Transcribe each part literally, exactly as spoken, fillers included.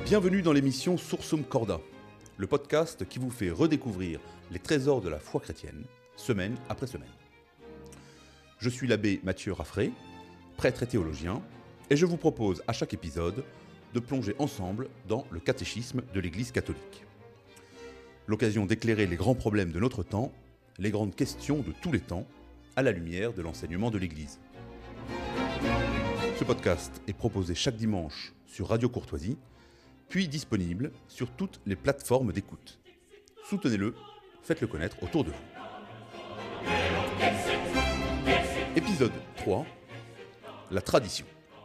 Bienvenue dans l'émission Sursum Corda, le podcast qui vous fait redécouvrir les trésors de la foi chrétienne, semaine après semaine. Je suis l'abbé Mathieu Raffray, prêtre et théologien, et je vous propose à chaque épisode de plonger ensemble dans le catéchisme de l'Église catholique. L'occasion d'éclairer les grands problèmes de notre temps, les grandes questions de tous les temps, à la lumière de l'enseignement de l'Église. Ce podcast est proposé chaque dimanche sur Radio Courtoisie, puis disponible sur toutes les plateformes d'écoute. Soutenez-le, faites-le connaître autour de vous. Épisode trois, la tradition.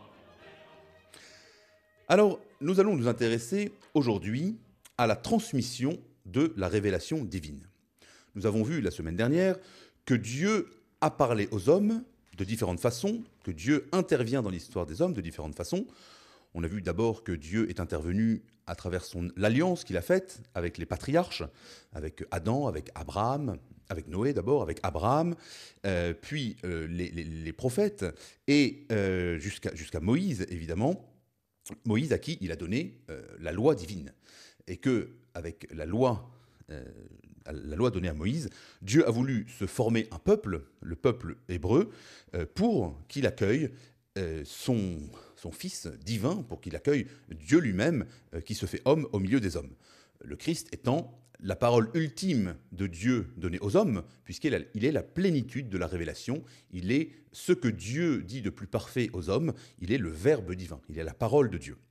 Alors, nous allons nous intéresser aujourd'hui à la transmission de la révélation divine. Nous avons vu la semaine dernière que Dieu a parlé aux hommes de différentes façons, que Dieu intervient dans l'histoire des hommes de différentes façons. On a vu d'abord que Dieu est intervenu à travers son, l'alliance qu'il a faite avec les patriarches, avec Adam, avec Abraham, avec Noé d'abord, avec Abraham, euh, puis euh, les, les, les prophètes, et euh, jusqu'à, jusqu'à Moïse, évidemment. Moïse à qui il a donné euh, la loi divine. Et qu'avec la loi, euh, la loi donnée à Moïse, Dieu a voulu se former un peuple, le peuple hébreu, euh, pour qu'il accueille euh, son... son Fils divin, pour qu'il accueille Dieu lui-même euh, qui se fait homme au milieu des hommes. Le Christ étant la parole ultime de Dieu donnée aux hommes, puisqu'il a, il est la plénitude de la révélation, il est ce que Dieu dit de plus parfait aux hommes, il est le Verbe divin, il est la parole de Dieu.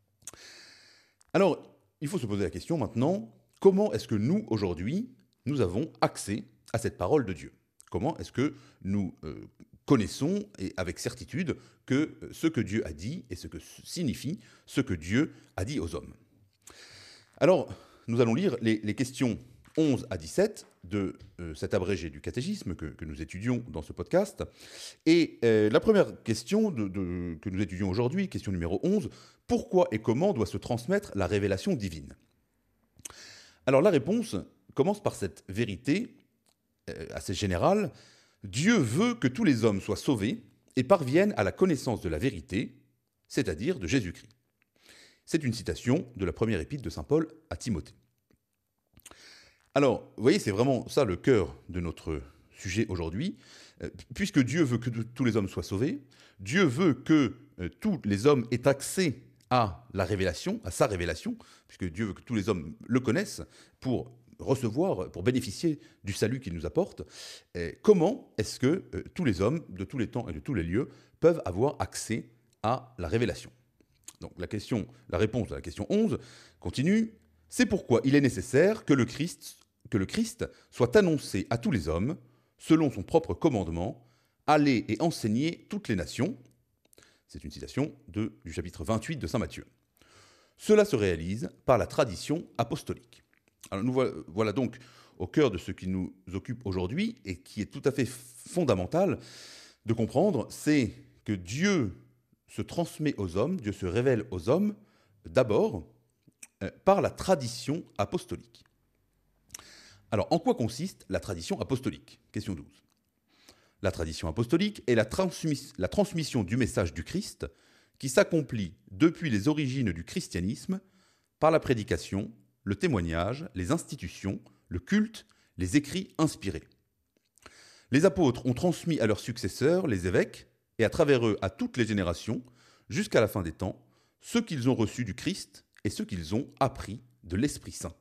Alors, il faut se poser la question maintenant, comment est-ce que nous, aujourd'hui, nous avons accès à cette parole de Dieu ? Comment est-ce que nous euh, connaissons et avec certitude que ce que Dieu a dit et ce que signifie ce que Dieu a dit aux hommes. Alors, nous allons lire les, les questions onze à dix-sept de euh, cet abrégé du catéchisme que, que nous étudions dans ce podcast. Et euh, la première question de, de, que nous étudions aujourd'hui, question numéro onze, pourquoi et comment doit se transmettre la révélation divine ? Alors la réponse commence par cette vérité euh, assez générale. Dieu veut que tous les hommes soient sauvés et parviennent à la connaissance de la vérité, c'est-à-dire de Jésus-Christ. C'est une citation de la première épître de saint Paul à Timothée. Alors, vous voyez, c'est vraiment ça le cœur de notre sujet aujourd'hui. Puisque Dieu veut que tous les hommes soient sauvés, Dieu veut que tous les hommes aient accès à la révélation, à sa révélation, puisque Dieu veut que tous les hommes le connaissent pour recevoir, pour bénéficier du salut qu'il nous apporte. Et comment est-ce que euh, tous les hommes, de tous les temps et de tous les lieux, peuvent avoir accès à la révélation ? Donc la question, la réponse à la question onze continue. C'est pourquoi il est nécessaire que le Christ, que le Christ soit annoncé à tous les hommes, selon son propre commandement, aller et enseigner toutes les nations. C'est une citation de, du chapitre vingt-huit de saint Matthieu. Cela se réalise par la tradition apostolique. Alors nous voilà donc au cœur de ce qui nous occupe aujourd'hui et qui est tout à fait fondamental de comprendre, c'est que Dieu se transmet aux hommes, Dieu se révèle aux hommes d'abord euh, par la tradition apostolique. Alors en quoi consiste la tradition apostolique ? Question douze. La tradition apostolique est la, transmis- la transmission du message du Christ qui s'accomplit depuis les origines du christianisme par la prédication, le témoignage, les institutions, le culte, les écrits inspirés. Les apôtres ont transmis à leurs successeurs, les évêques, et à travers eux à toutes les générations, jusqu'à la fin des temps, ce qu'ils ont reçu du Christ et ce qu'ils ont appris de l'Esprit Saint.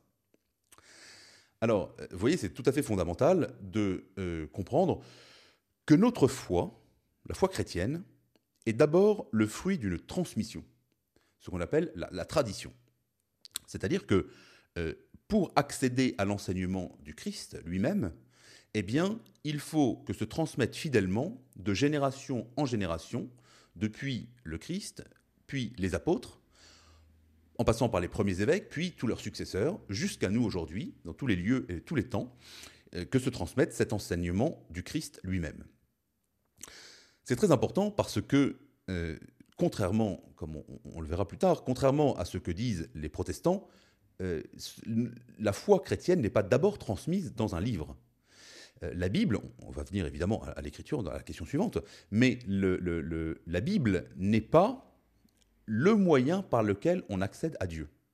Alors, vous voyez, c'est tout à fait fondamental de euh, comprendre que notre foi, la foi chrétienne, est d'abord le fruit d'une transmission, ce qu'on appelle la, la tradition. C'est-à-dire que euh, pour accéder à l'enseignement du Christ lui-même, eh bien, il faut que se transmette fidèlement de génération en génération, depuis le Christ, puis les apôtres, en passant par les premiers évêques, puis tous leurs successeurs, jusqu'à nous aujourd'hui, dans tous les lieux et tous les temps, euh, que se transmette cet enseignement du Christ lui-même. C'est très important parce que, euh, contrairement, comme on, on le verra plus tard, contrairement à ce que disent les protestants, euh, la foi chrétienne n'est pas d'abord transmise dans un livre. Euh, la Bible, on va venir évidemment à, à l'écriture dans la question suivante, mais le, le, le, la Bible n'est pas le moyen par lequel on accède à Dieu.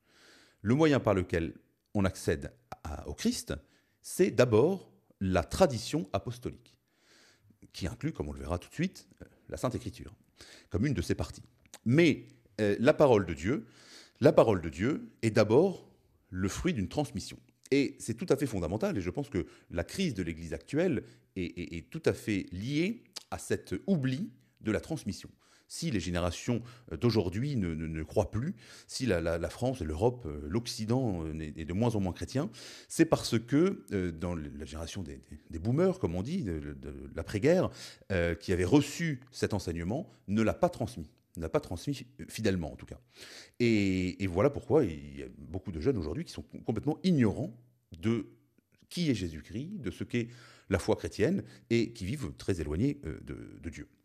le moyen par lequel on accède à- au Christ, c'est d'abord la tradition apostolique, qui inclut, comme on le verra tout de suite, euh, la Sainte Écriture, comme une de ses parties. Mais euh, la parole de Dieu, la parole de Dieu est d'abord le fruit d'une transmission. Et c'est tout à fait fondamental, et je pense que la crise de l'Église actuelle est, est- est tout à fait liée à cet oubli de la transmission. Si les générations d'aujourd'hui ne, ne- ne croient plus, si la, la- la France, l'Europe, euh, l'Occident euh, est est de moins en moins chrétien, c'est parce que euh, dans la génération des, des- des boomers, comme on dit, de, de- de l'après-guerre, euh, qui avait reçu cet enseignement, ne l'a pas transmis, ne l'a pas transmis fidèlement en tout cas. Et, et voilà pourquoi il y a beaucoup de jeunes aujourd'hui qui sont complètement ignorants de qui est Jésus-Christ, de ce qu'est la foi chrétienne, et qui vivent très éloignés euh, de, de Dieu.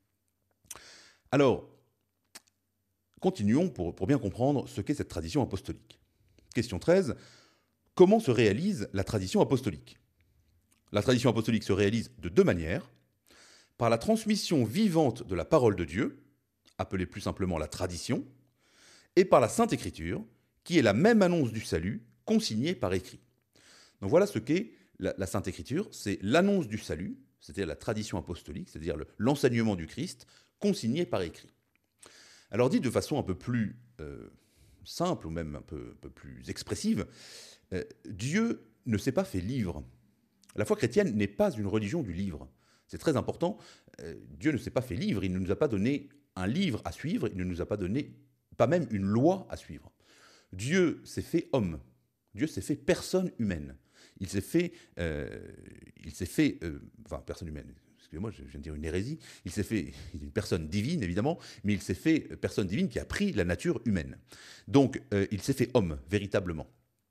Alors, continuons pour, pour bien comprendre ce qu'est cette tradition apostolique. Question treize. Comment se réalise la tradition apostolique? La tradition apostolique se réalise de deux manières. Par la transmission vivante de la parole de Dieu, appelée plus simplement la tradition, et par la Sainte Écriture, qui est la même annonce du salut consignée par écrit. Donc voilà ce qu'est la, la Sainte Écriture, c'est l'annonce du salut, c'est-à-dire la tradition apostolique, c'est-à-dire le- l'enseignement du Christ consigné par écrit. Alors dit de façon un peu plus euh, simple ou même un peu, un peu plus expressive, euh, Dieu ne s'est pas fait livre. La foi chrétienne n'est pas une religion du livre. C'est très important. Euh, Dieu ne s'est pas fait livre, il ne nous a pas donné un livre à suivre, il ne nous a pas donné pas même une loi à suivre. Dieu s'est fait homme. Dieu s'est fait personne humaine. Il s'est fait, euh, il s'est fait, euh, enfin personne humaine. Excusez-moi, je viens de dire une hérésie. Il s'est fait, il est une personne divine évidemment, mais il s'est fait personne divine qui a pris la nature humaine. Donc, euh, il s'est fait homme véritablement.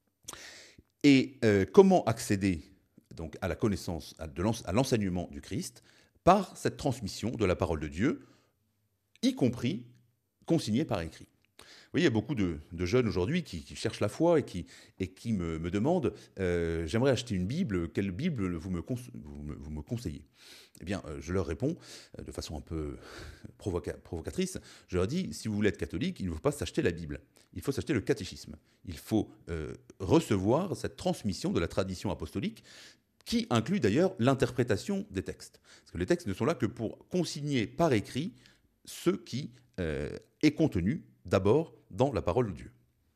Et euh, comment accéder donc à la connaissance, à, de l'ens- à l'enseignement du Christ par cette transmission de la parole de Dieu, y compris consignée par écrit. Vous voyez, il y a beaucoup de, de jeunes aujourd'hui qui, qui cherchent la foi et qui, et qui me, me demandent euh, j'aimerais acheter une Bible, quelle Bible vous me, cons- vous me, vous me conseillez? Eh bien, euh, je leur réponds euh, de façon un peu provoca- provocatrice. Je leur dis si vous voulez être catholique, il ne faut pas s'acheter la Bible, il faut s'acheter le catéchisme. Il faut euh, recevoir cette transmission de la tradition apostolique qui inclut d'ailleurs l'interprétation des textes. Parce que les textes ne sont là que pour consigner par écrit ce qui euh, est contenu d'abord dans la parole de Dieu.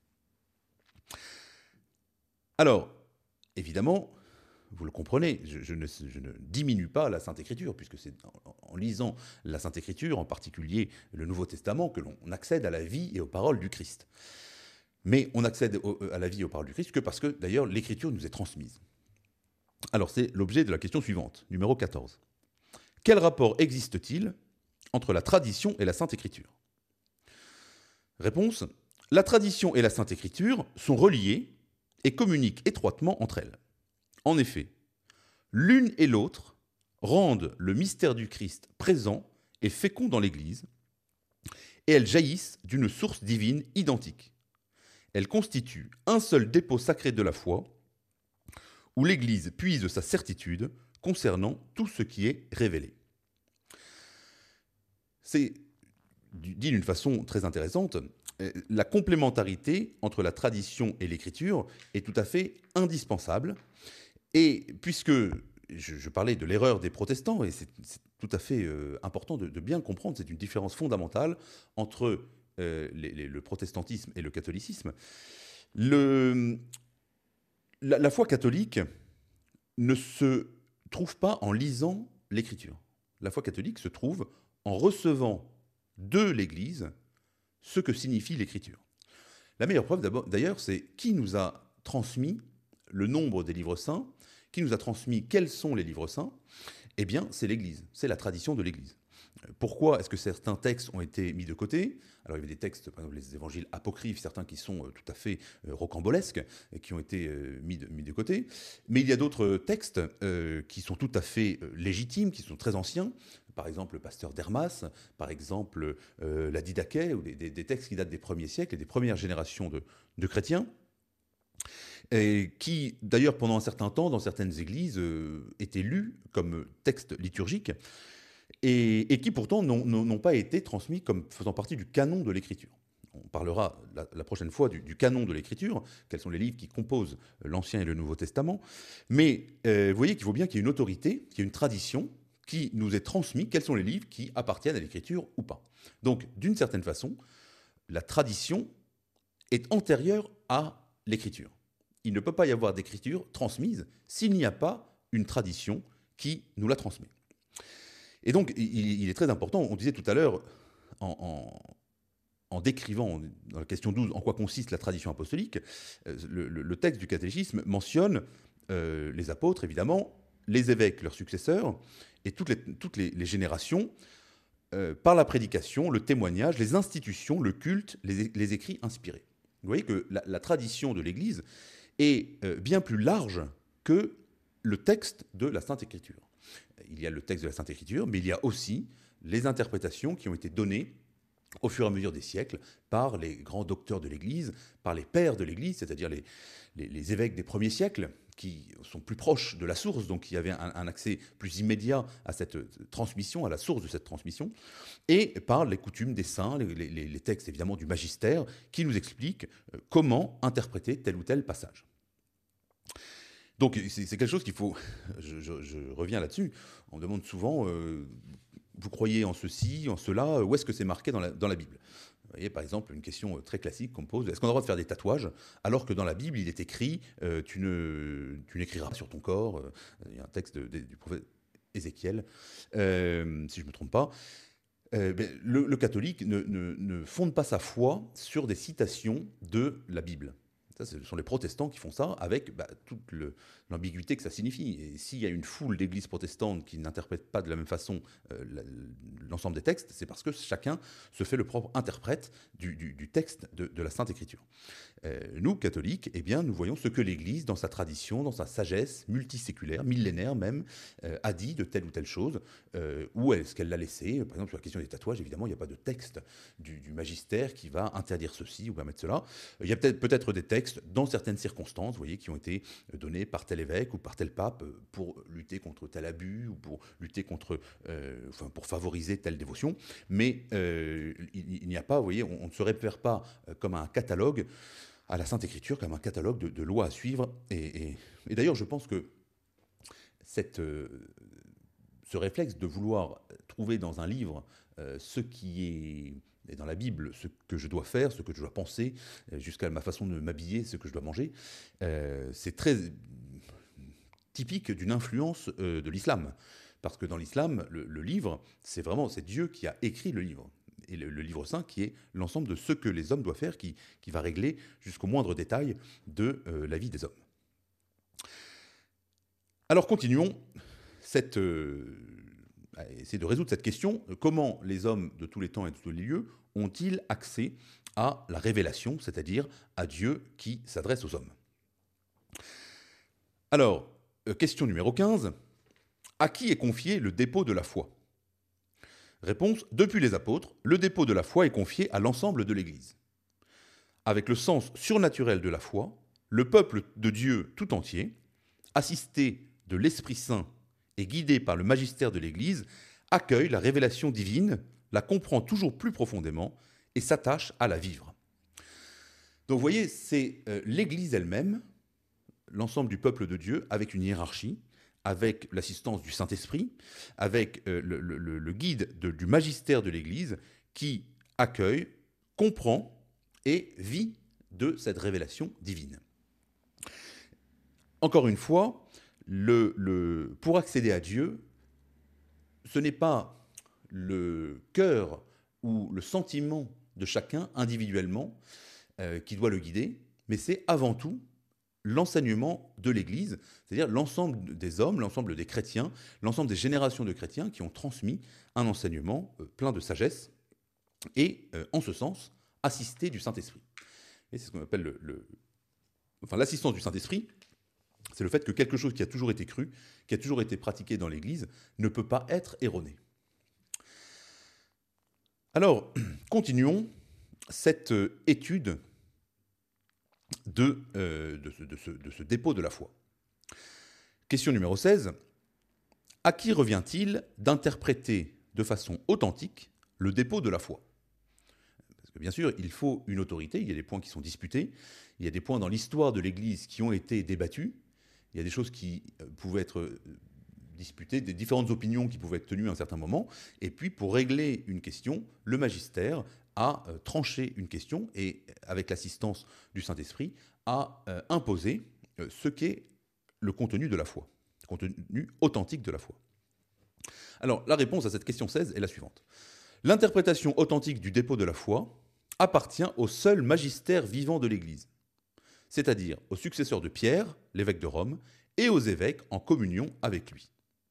Alors, évidemment, vous le comprenez, je, je, ne, je ne diminue pas la Sainte Écriture, puisque c'est en, en lisant la Sainte Écriture, en particulier le Nouveau Testament, que l'on accède à la vie et aux paroles du Christ. Mais on accède au, à la vie et aux paroles du Christ que parce que, d'ailleurs, l'Écriture nous est transmise. Alors, c'est l'objet de la question suivante, numéro quatorze. Quel rapport existe-t-il entre la tradition et la Sainte Écriture? Réponse. La tradition et la Sainte Écriture sont reliées et communiquent étroitement entre elles. En effet, l'une et l'autre rendent le mystère du Christ présent et fécond dans l'Église, et elles jaillissent d'une source divine identique. Elles constituent un seul dépôt sacré de la foi, où l'Église puise sa certitude concernant tout ce qui est révélé. C'est, dit d'une façon très intéressante, la complémentarité entre la tradition et l'écriture est tout à fait indispensable. Et puisque je, je parlais de l'erreur des protestants, et c'est, c'est tout à fait euh, important de, de bien comprendre, c'est une différence fondamentale entre euh, les, les, le protestantisme et le catholicisme. Le, la, la foi catholique ne se trouve pas en lisant l'écriture. La foi catholique se trouve en recevant de l'Église ce que signifie l'écriture. La meilleure preuve d'ailleurs, c'est qui nous a transmis le nombre des livres saints, qui nous a transmis quels sont les livres saints. Eh bien, c'est l'Église, c'est la tradition de l'Église. Pourquoi est-ce que certains textes ont été mis de côté? Alors, il y avait des textes, par exemple les évangiles apocryphes, certains qui sont tout à fait rocambolesques, et qui ont été mis de, mis de côté. Mais il y a d'autres textes euh, qui sont tout à fait légitimes, qui sont très anciens. Par exemple, le pasteur d'Hermas, par exemple, euh, la Didaché, ou des, des, des textes qui datent des premiers siècles et des premières générations de, de chrétiens. Et qui, d'ailleurs, pendant un certain temps, dans certaines églises, euh, étaient lus comme texte liturgique, et, et qui pourtant n'ont pas été transmis comme faisant partie du canon de l'écriture. On parlera la, la prochaine fois du, du canon de l'Écriture, quels sont les livres qui composent l'Ancien et le Nouveau Testament. Mais euh, vous voyez qu'il faut bien qu'il y ait une autorité, qu'il y ait une tradition qui nous est transmise, quels sont les livres qui appartiennent à l'Écriture ou pas. Donc, d'une certaine façon, la tradition est antérieure à l'Écriture. Il ne peut pas y avoir d'Écriture transmise s'il n'y a pas une tradition qui nous la transmet. Et donc, il, il est très important, on disait tout à l'heure, en, en, en décrivant, dans la question douze, en quoi consiste la tradition apostolique, le, le, le texte du catéchisme mentionne euh, les apôtres, évidemment, les évêques, leurs successeurs, et toutes les, toutes les, les générations, euh, par la prédication, le témoignage, les institutions, le culte, les, les écrits inspirés. Vous voyez que la, la tradition de l'Église est euh, bien plus large que le texte de la Sainte Écriture. Il y a le texte de la Sainte Écriture, mais il y a aussi les interprétations qui ont été données au fur et à mesure des siècles par les grands docteurs de l'Église, par les pères de l'Église, c'est-à-dire les, les, les évêques des premiers siècles, qui sont plus proches de la source, donc qui avaient un, un accès plus immédiat à cette transmission, à la source de cette transmission, et par les coutumes des saints, les, les, les textes évidemment du magistère, qui nous expliquent comment interpréter tel ou tel passage. Donc c'est, c'est quelque chose qu'il faut, je, je, je reviens là-dessus, on demande souvent, euh, vous croyez en ceci, en cela, où est-ce que c'est marqué dans la, dans la Bible ? Vous voyez, par exemple, une question très classique qu'on me pose, est-ce qu'on a le droit de faire des tatouages alors que dans la Bible, il est écrit euh, tu, ne, tu n'écriras pas sur ton corps, euh, il y a un texte de, de, du prophète Ézéchiel, euh, si je ne me trompe pas. Euh, ben, le, le catholique ne, ne, ne fonde pas sa foi sur des citations de la Bible. Ça, ce sont les protestants qui font ça avec bah, toute le, l'ambiguïté que ça signifie. Et s'il y a une foule d'églises protestantes qui n'interprètent pas de la même façon euh, la, l'ensemble des textes, c'est parce que chacun se fait le propre interprète du, du, du texte de, de la Sainte Écriture. Euh, nous, catholiques, eh bien, nous voyons ce que l'Église, dans sa tradition, dans sa sagesse multiséculaire, millénaire même, euh, a dit de telle ou telle chose, euh, où est-ce qu'elle l'a laissé. Par exemple, sur la question des tatouages, évidemment, il n'y a pas de texte du, du magistère qui va interdire ceci ou permettre cela. Il y a peut-être, peut-être des textes, dans certaines circonstances, vous voyez, qui ont été donnés par tel évêque ou par tel pape pour lutter contre tel abus ou pour lutter contre, euh, enfin, pour favoriser telle dévotion. Mais euh, il, il n'y a pas, vous voyez, on, on ne se réfère pas comme à un catalogue à la Sainte Écriture, comme un catalogue de, de lois à suivre. Et, et, et d'ailleurs, je pense que cette, euh, ce réflexe de vouloir trouver dans un livre euh, ce qui est... et dans la Bible, ce que je dois faire, ce que je dois penser, jusqu'à ma façon de m'habiller, ce que je dois manger, euh, c'est très typique d'une influence euh, de l'islam. Parce que dans l'islam, le, le livre, c'est vraiment c'est Dieu qui a écrit le livre. Et le, le livre saint qui est l'ensemble de ce que les hommes doivent faire, qui, qui va régler jusqu'au moindre détail de euh, la vie des hommes. Alors continuons cette... Euh, à essayer de résoudre cette question, comment les hommes de tous les temps et de tous les lieux ont-ils accès à la révélation, c'est-à-dire à Dieu qui s'adresse aux hommes ? Alors, question numéro quinze, à qui est confié le dépôt de la foi ? Réponse, depuis les apôtres, le dépôt de la foi est confié à l'ensemble de l'Église. Avec le sens surnaturel de la foi, le peuple de Dieu tout entier, assisté de l'Esprit Saint et guidé par le magistère de l'Église, accueille la révélation divine, la comprend toujours plus profondément et s'attache à la vivre. Donc vous voyez, c'est euh, l'Église elle-même, l'ensemble du peuple de Dieu, avec une hiérarchie, avec l'assistance du Saint-Esprit, avec euh, le, le, le guide de, du magistère de l'Église, qui accueille, comprend et vit de cette révélation divine. Encore une fois, Le, le, pour accéder à Dieu, ce n'est pas le cœur ou le sentiment de chacun individuellement euh, qui doit le guider, mais c'est avant tout l'enseignement de l'Église, c'est-à-dire l'ensemble des hommes, l'ensemble des chrétiens, l'ensemble des générations de chrétiens qui ont transmis un enseignement euh, plein de sagesse et, euh, en ce sens, assisté du Saint-Esprit. Et c'est ce qu'on appelle le, le, enfin, l'assistance du Saint-Esprit. C'est le fait que quelque chose qui a toujours été cru, qui a toujours été pratiqué dans l'Église, ne peut pas être erroné. Alors, continuons cette étude de, euh, de, ce, de, ce, de ce dépôt de la foi. Question numéro seize. À qui revient-il d'interpréter de façon authentique le dépôt de la foi ? Parce que bien sûr, il faut une autorité, il y a des points qui sont disputés, il y a des points dans l'histoire de l'Église qui ont été débattus, il y a des choses qui euh, pouvaient être euh, disputées, des différentes opinions qui pouvaient être tenues à un certain moment, et puis pour régler une question, le magistère a euh, tranché une question, et avec l'assistance du Saint-Esprit, a euh, imposé euh, ce qu'est le contenu de la foi, le contenu authentique de la foi. Alors, la réponse à cette question seize est la suivante. L'interprétation authentique du dépôt de la foi appartient au seul magistère vivant de l'Église, c'est-à-dire aux successeurs de Pierre, l'évêque de Rome, et aux évêques en communion avec lui.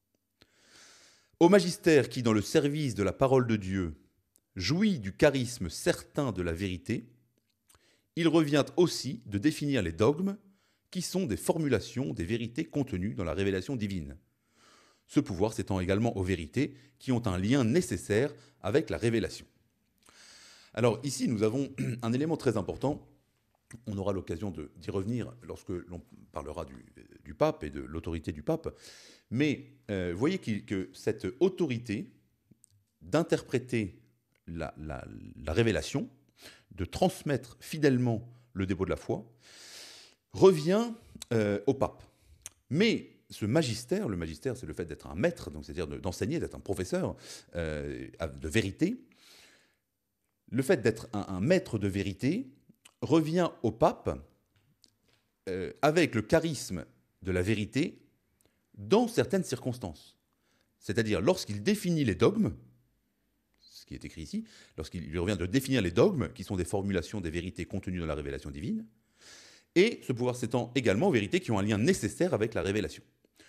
Au magistère qui, dans le service de la parole de Dieu, jouit du charisme certain de la vérité, il revient aussi de définir les dogmes qui sont des formulations des vérités contenues dans la révélation divine. Ce pouvoir s'étend également aux vérités qui ont un lien nécessaire avec la révélation. Alors ici, nous avons un élément très important. On aura l'occasion d'y revenir lorsque l'on parlera du, du pape et de l'autorité du pape. Mais euh, voyez que cette autorité d'interpréter la, la, la révélation, de transmettre fidèlement le dépôt de la foi, revient euh, au pape. Mais ce magistère, le magistère, c'est le fait d'être un maître, donc c'est-à-dire d'enseigner, d'être un professeur euh, de vérité. Le fait d'être un, un maître de vérité revient au pape euh, avec le charisme de la vérité dans certaines circonstances. C'est-à-dire lorsqu'il définit les dogmes, ce qui est écrit ici, lorsqu'il lui revient de définir les dogmes, qui sont des formulations des vérités contenues dans la révélation divine, et ce pouvoir s'étend également aux vérités qui ont un lien nécessaire avec la révélation.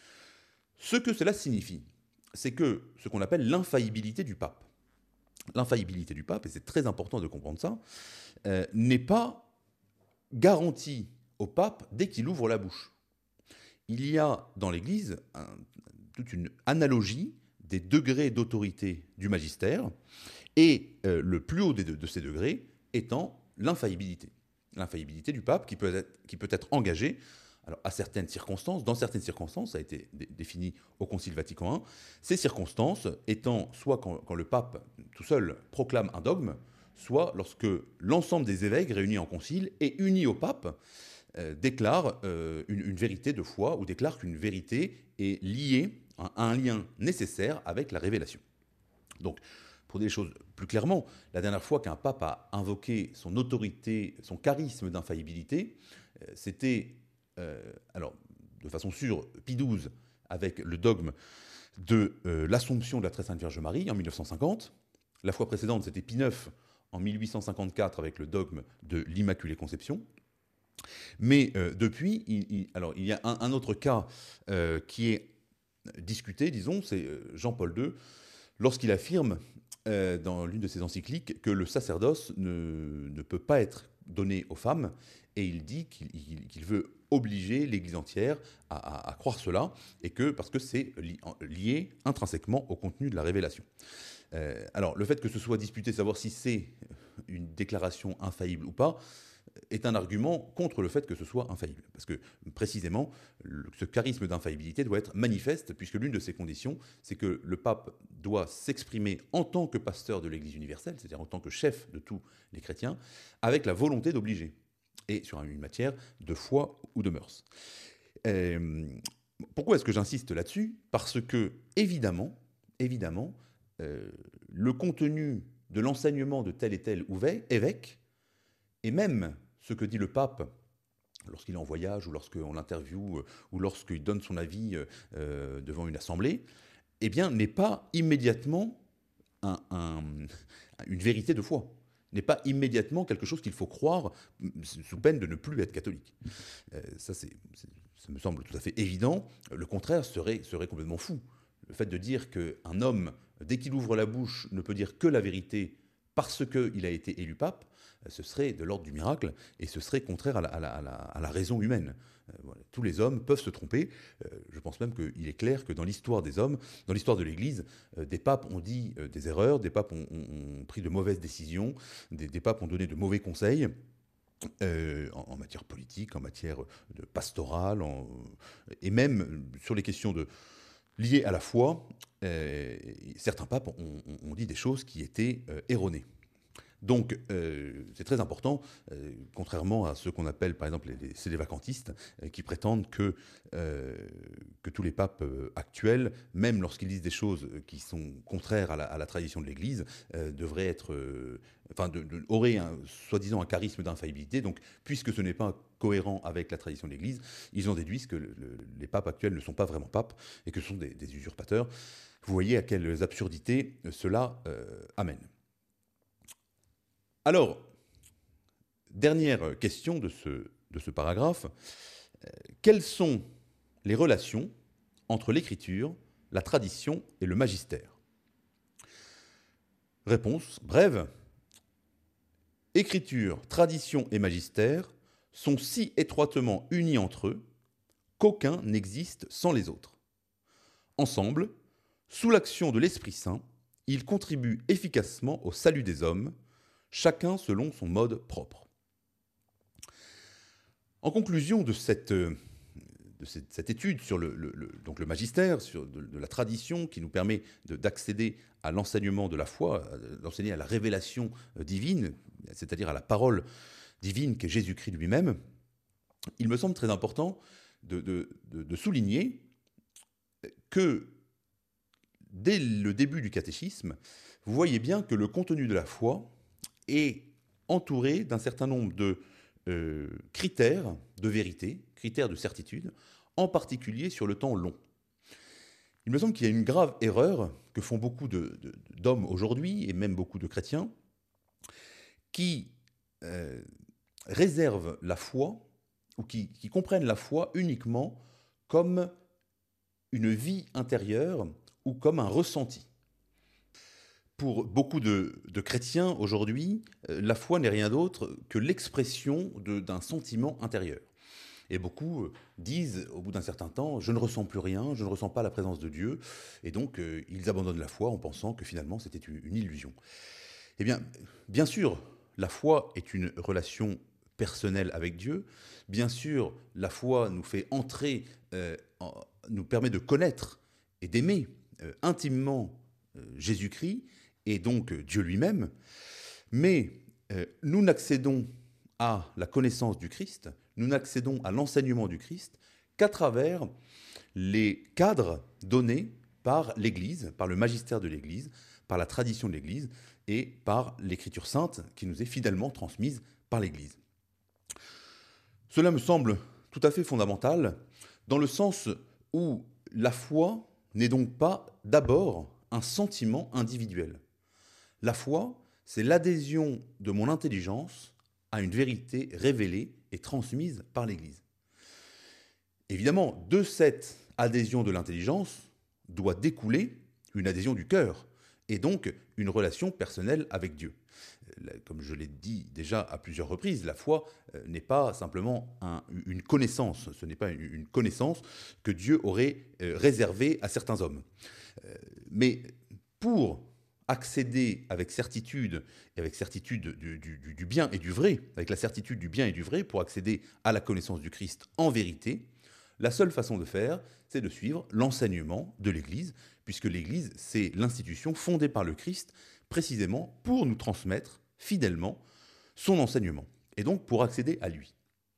Ce que cela signifie, c'est que ce qu'on appelle l'infaillibilité du pape, l'infaillibilité du pape, et c'est très important de comprendre ça, euh, n'est pas garantie au pape dès qu'il ouvre la bouche. Il y a dans l'Église un, toute une analogie des degrés d'autorité du magistère, et euh, le plus haut de, de ces degrés étant l'infaillibilité. L'infaillibilité du pape qui peut être, qui peut être engagée alors, à certaines circonstances, dans certaines circonstances, ça a été dé- défini au Concile Vatican I, ces circonstances étant soit quand, quand le pape tout seul proclame un dogme, soit lorsque l'ensemble des évêques réunis en concile et unis au pape euh, déclarent euh, une, une vérité de foi ou déclarent qu'une vérité est liée à, à un lien nécessaire avec la révélation. Donc, pour dire les choses plus clairement, la dernière fois qu'un pape a invoqué son autorité, son charisme d'infaillibilité, euh, c'était, euh, alors, de façon sûre, Pie douze, avec le dogme de euh, l'Assomption de la Très Sainte Vierge Marie en mille neuf cent cinquante. La fois précédente, c'était Pie neuf en mille huit cent cinquante-quatre avec le dogme de l'Immaculée Conception. Mais euh, depuis, il, il, alors, il y a un, un autre cas euh, qui est discuté, disons, c'est Jean-Paul deux, lorsqu'il affirme euh, dans l'une de ses encycliques que le sacerdoce ne, ne peut pas être donné aux femmes, et il dit qu'il, qu'il veut obliger l'Église entière à, à, à croire cela, et que parce que c'est li, lié intrinsèquement au contenu de la révélation. Euh, alors, le fait que ce soit disputé, savoir si c'est une déclaration infaillible ou pas, est un argument contre le fait que ce soit infaillible. Parce que, précisément, le, ce charisme d'infaillibilité doit être manifeste, puisque l'une de ses conditions, c'est que le pape doit s'exprimer en tant que pasteur de l'Église universelle, c'est-à-dire en tant que chef de tous les chrétiens, avec la volonté d'obliger, et sur une matière de foi ou de mœurs. Euh, pourquoi est-ce que j'insiste là-dessus ? Parce que, évidemment, évidemment, euh, le contenu de l'enseignement de tel et tel évêque, et même ce que dit le pape lorsqu'il est en voyage, ou lorsqu'on l'interviewe, ou lorsqu'il donne son avis euh, devant une assemblée, eh bien, n'est pas immédiatement un, un, une vérité de foi, n'est pas immédiatement quelque chose qu'il faut croire sous peine de ne plus être catholique. Euh, ça, c'est, c'est, ça me semble tout à fait évident. Le contraire serait, serait complètement fou. Le fait de dire qu'un homme, dès qu'il ouvre la bouche, ne peut dire que la vérité parce qu'il a été élu pape, ce serait de l'ordre du miracle, et ce serait contraire à la, à la, à la, à la raison humaine. Euh, voilà. Tous les hommes peuvent se tromper. Euh, je pense même qu'il est clair que dans l'histoire des hommes, dans l'histoire de l'Église, euh, des papes ont dit euh, des erreurs, des papes ont, ont, ont pris de mauvaises décisions, des, des papes ont donné de mauvais conseils. Euh, en, en matière politique, en matière de pastorale, en, et même sur les questions de, liées à la foi, euh, certains papes ont, ont, ont dit des choses qui étaient euh, erronées. Donc, euh, c'est très important, euh, contrairement à ceux qu'on appelle, par exemple, les, les sédévacantistes, euh, qui prétendent que, euh, que tous les papes euh, actuels, même lorsqu'ils disent des choses qui sont contraires à la, à la tradition de l'Église, euh, devraient être, euh, enfin, de, de, auraient un, soi-disant un charisme d'infaillibilité. Donc, puisque ce n'est pas cohérent avec la tradition de l'Église, ils en déduisent que le, le, les papes actuels ne sont pas vraiment papes et que ce sont des, des usurpateurs. Vous voyez à quelles absurdités cela euh, amène. Alors, dernière question de ce, de ce paragraphe, euh, quelles sont les relations entre l'écriture, la tradition et le magistère? Réponse brève. Écriture, tradition et magistère sont si étroitement unis entre eux qu'aucun n'existe sans les autres. Ensemble, sous l'action de l'Esprit Saint, ils contribuent efficacement au salut des hommes, chacun selon son mode propre. En conclusion de cette, de cette, cette étude sur le, le, le, donc le magistère, sur de, de la tradition qui nous permet de, d'accéder à l'enseignement de la foi, d'enseigner à la révélation divine, c'est-à-dire à la parole divine qu'est Jésus-Christ lui-même, il me semble très important de, de, de, de souligner que dès le début du catéchisme, vous voyez bien que le contenu de la foi est entouré d'un certain nombre de euh, critères de vérité, critères de certitude, en particulier sur le temps long. Il me semble qu'il y a une grave erreur que font beaucoup de, de, d'hommes aujourd'hui, et même beaucoup de chrétiens, qui euh, réservent la foi, ou qui, qui comprennent la foi uniquement comme une vie intérieure ou comme un ressenti. Pour beaucoup de, de chrétiens aujourd'hui, euh, la foi n'est rien d'autre que l'expression de, d'un sentiment intérieur. Et beaucoup euh, disent, au bout d'un certain temps, je ne ressens plus rien, je ne ressens pas la présence de Dieu, et donc euh, ils abandonnent la foi en pensant que finalement c'était une, une illusion. Eh bien, bien sûr, la foi est une relation personnelle avec Dieu. Bien sûr, la foi nous fait entrer, euh, en, nous permet de connaître et d'aimer euh, intimement euh, Jésus-Christ, et donc Dieu lui-même, mais euh, nous n'accédons à la connaissance du Christ, nous n'accédons à l'enseignement du Christ qu'à travers les cadres donnés par l'Église, par le magistère de l'Église, par la tradition de l'Église et par l'Écriture sainte qui nous est fidèlement transmise par l'Église. Cela me semble tout à fait fondamental dans le sens où la foi n'est donc pas d'abord un sentiment individuel. La foi, c'est l'adhésion de mon intelligence à une vérité révélée et transmise par l'Église. Évidemment, de cette adhésion de l'intelligence doit découler une adhésion du cœur, et donc une relation personnelle avec Dieu. Comme je l'ai dit déjà à plusieurs reprises, la foi n'est pas simplement un, une connaissance, ce n'est pas une connaissance que Dieu aurait réservée à certains hommes. Mais pour accéder avec certitude, et avec certitude du, du, du bien et du vrai, avec la certitude du bien et du vrai, pour accéder à la connaissance du Christ en vérité, la seule façon de faire, c'est de suivre l'enseignement de l'Église, puisque l'Église, c'est l'institution fondée par le Christ, précisément pour nous transmettre fidèlement son enseignement, et donc pour accéder à lui.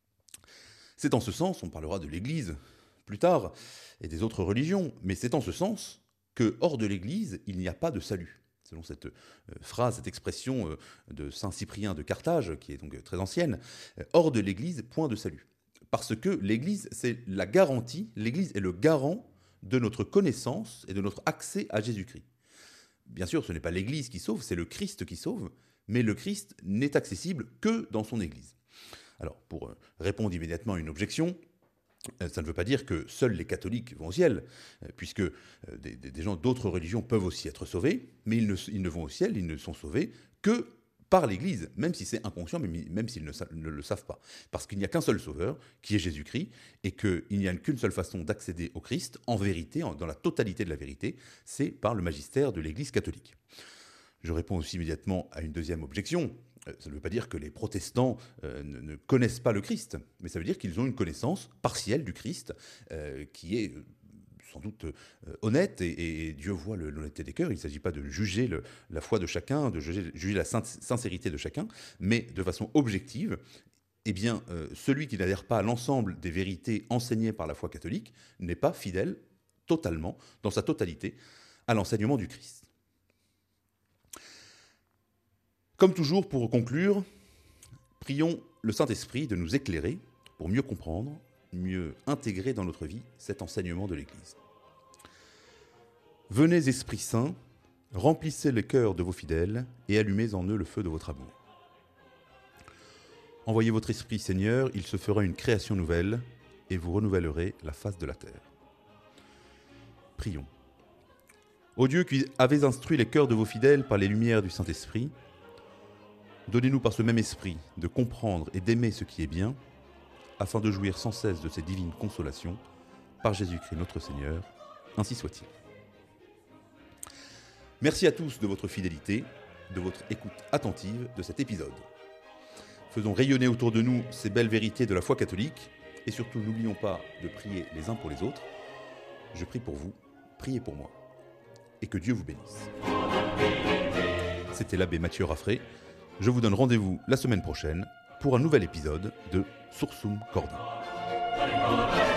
C'est en ce sens, on parlera de l'Église plus tard, et des autres religions, mais c'est en ce sens que hors de l'Église, il n'y a pas de salut. Selon cette euh, phrase, cette expression euh, de saint Cyprien de Carthage, qui est donc très ancienne, euh, hors de l'Église, point de salut. Parce que l'Église, c'est la garantie, l'Église est le garant de notre connaissance et de notre accès à Jésus-Christ. Bien sûr, ce n'est pas l'Église qui sauve, c'est le Christ qui sauve, mais le Christ n'est accessible que dans son Église. Alors, pour euh, répondre immédiatement à une objection, ça ne veut pas dire que seuls les catholiques vont au ciel, puisque des, des gens d'autres religions peuvent aussi être sauvés, mais ils ne, ils ne vont au ciel, ils ne sont sauvés que par l'Église, même si c'est inconscient, même s'ils ne, ne le savent pas. Parce qu'il n'y a qu'un seul sauveur, qui est Jésus-Christ, et qu'il n'y a qu'une seule façon d'accéder au Christ, en vérité, dans la totalité de la vérité, c'est par le magistère de l'Église catholique. Je réponds aussi immédiatement à une deuxième objection. Ça ne veut pas dire que les protestants euh, ne, ne connaissent pas le Christ, mais ça veut dire qu'ils ont une connaissance partielle du Christ, euh, qui est sans doute euh, honnêtes, et, et Dieu voit le- l'honnêteté des cœurs. Il ne s'agit pas de juger le- la foi de chacun, de juger, juger la sin- sincérité de chacun, mais de façon objective. Eh bien, euh, celui qui n'adhère pas à l'ensemble des vérités enseignées par la foi catholique n'est pas fidèle totalement, dans sa totalité, à l'enseignement du Christ. Comme toujours, pour conclure, prions le Saint-Esprit de nous éclairer pour mieux comprendre, mieux intégrer dans notre vie cet enseignement de l'Église. Venez, Esprit Saint, remplissez les cœurs de vos fidèles et allumez en eux le feu de votre amour. Envoyez votre Esprit, Seigneur, il se fera une création nouvelle et vous renouvellerez la face de la terre. Prions. Ô Dieu qui avez instruit les cœurs de vos fidèles par les lumières du Saint-Esprit, donnez-nous par ce même esprit de comprendre et d'aimer ce qui est bien, afin de jouir sans cesse de ces divines consolations, par Jésus-Christ notre Seigneur, ainsi soit-il. Merci à tous de votre fidélité, de votre écoute attentive de cet épisode. Faisons rayonner autour de nous ces belles vérités de la foi catholique, et surtout n'oublions pas de prier les uns pour les autres. Je prie pour vous, priez pour moi, et que Dieu vous bénisse. C'était l'abbé Mathieu Raffray. Je vous donne rendez-vous la semaine prochaine pour un nouvel épisode de Sursum Corda.